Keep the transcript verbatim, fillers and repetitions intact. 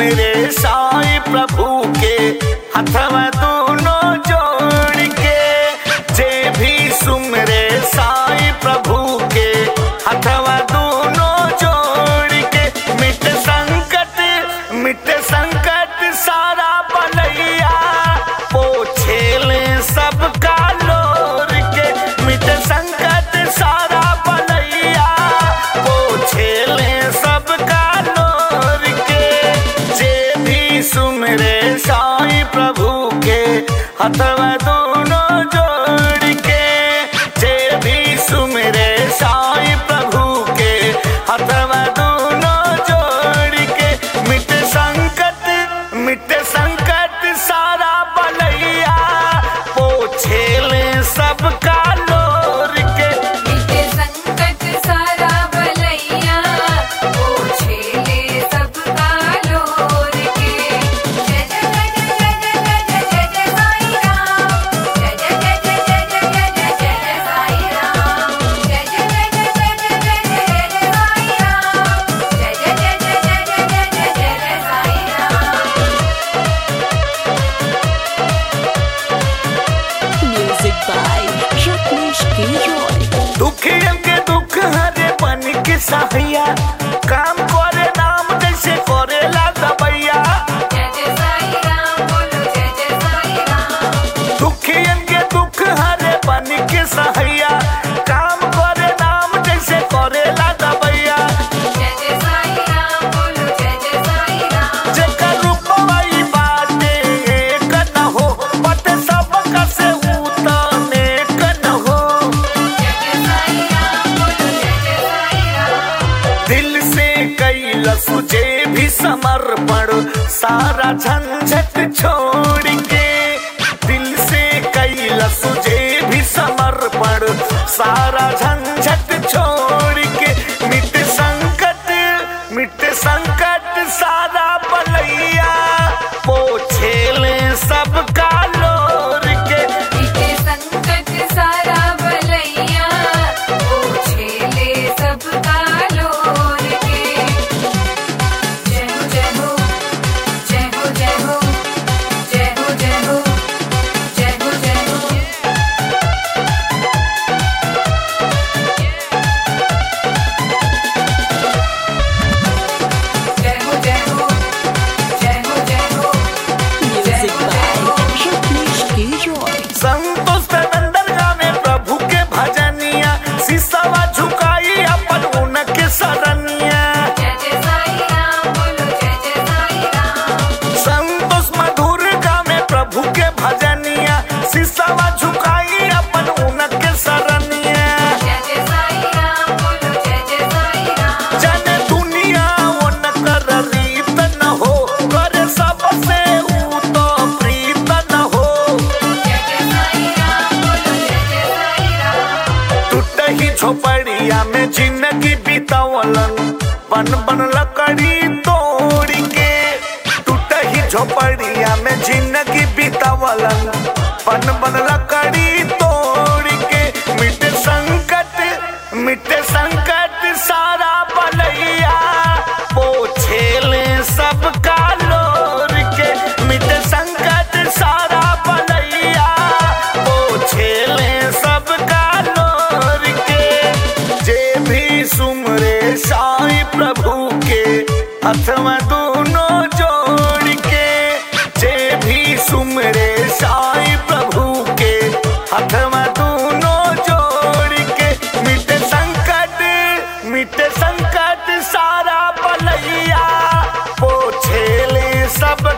Sumire साईं प्रभु के हथवा दोनों जोड़ के। जे भी सुमिरे साईं प्रभु के हथवा दोनों जोड़ के। मिट संकट मिट संकट सारा बलैया पोछेले सबका लोर के। मिट संकट सारा बलैया पोछेले सबका लोर के। जे भी सुमिरे साईं प्रभु के हथवा दोनों जोड़ के। जे भी सुमिरे साईं प्रभु के हथवा दोनों जोड़ के। मिट संकट मिट संकट सारा बलैया पोछेले सबका लोर के। मिटे संकट सारा बलैया पोछेले सबका लोर के। जय जय जय जय जय जय जय जय साईं राम। जय जय जय जय जय जय जय जय जय साईं राम। जय जय जय जय जय जय जय जय जय साईं राम। जय जय जय जय जय जय जय जय जय Sai Ram. Music by Rajneesh K. Roy. दुखियन के दुख हरे बन के सहिया काम करे नाम जैसे करेला दबैया। जय जय साईं राम बोलो जय जय साईं राम। दुखियन के दुख हरे बन के सहिया काम करे नाम जैसे करेला दबैया। जय जय साईं राम बोलो जय जय साईं राम। जेकर रूपवाई बाटे एक न हो बट सबका से उतने एक न हो। जय जय साईं राम बोलो जय जय साईं राम। दिल से कैलस जे भी समर्पण सारा झंझट छोड़ के। दिल से कैलस जे भी समर्पण सारा झंझट छोड़ के। मिट संकट मिट संकट सारा बलैया पोछेले सबका लोर के। मिटे संकट सारा बलैया पोछेले सबका लोर के। जय हो जय हो जय हो जय हो जय हो जय हो जय हो जय हो। जय हो जय हो जय हो जय हो। Music by Rajneesh K. Roy. Santosh नंदन गावे प्रभु के भजनिया सिसवा झुकाई अपन उनके शरणिया। जय जय साईं राम बोलो जय जय साईं राम। संतोष मधुर गावे प्रभु के भजनिया सिसवा झुकाई अपन उनके शरणिया। जय जय साईं राम बोलो जय जय साईं राम। जन दुनिया उनकर रीत न हो करे सबसे ऊ तो प्रीत न हो। जय जय साईं राम बोलो जय जय साईं राम। टूटही झोपड़िया में जिंदगी बितावलन बन बन लकड़ी तोड़ के। टूटही झोपड़िया में जिंदगी बितावलन बन बन लकड़ी तोड़ के। मिट संकट मिट संकट सारा बलैया पोछेले सबका लोर के। मिट संकट सारा बलैया पोछेले सबका लोर के। जे भी सुमरे साईं प्रभु के हथवा दोनों जोड़ के। जे भी सुमरे साईं प्रभु के हथवा दोनों जोड़ के। मिट संकट मिट संकट सारा बलैया पोछेले सब